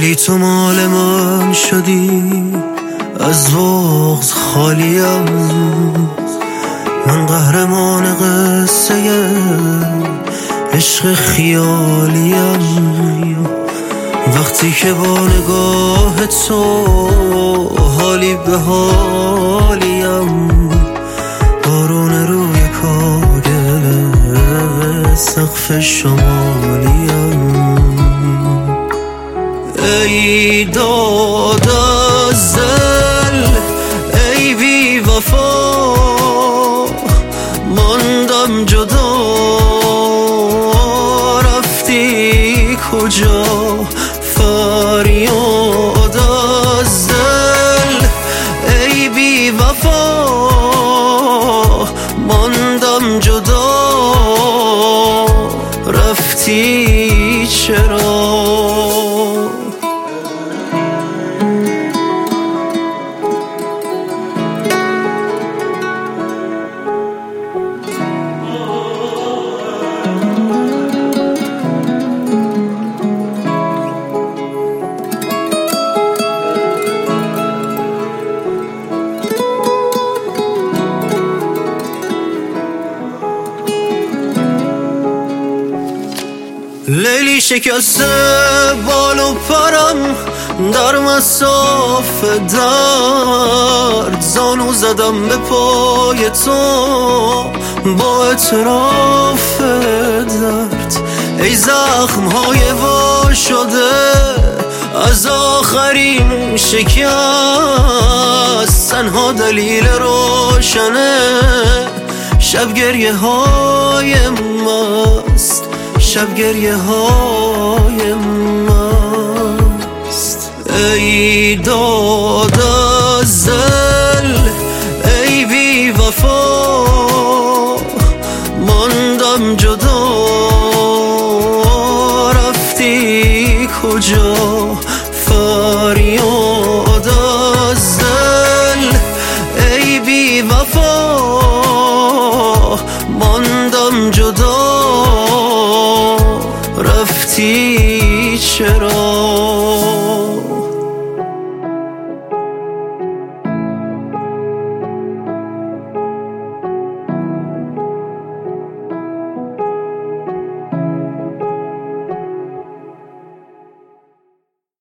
ولی تو مال من شدی، از بغض خالیم. من قهرمان قصه عشق خیالیم. وقتی که با نگاه تو حالی به حالیم، بارون روی کاگل سقف شمالیم. ای داد از دل، ای بی وفا، ماندم جدا، رفتی کجا؟ فریاد از دل، ای بی وفا، ماندم جدا، رفتی چرا؟ لیلی شکسته بال و پرم در مساف درد، زانو زدم به پای تو با اعتراف درد. ای زخم‌های وا شده از آخرین شکست، تنها دلیل روشنه شب گریه های ماست، شب گریه های ماست. ای داد از دل، ای بی وفا، ماندم جدا، رفتی کجا؟ فریاد از دل، ای بی وفا، ماندم جدا، رفتی چرا؟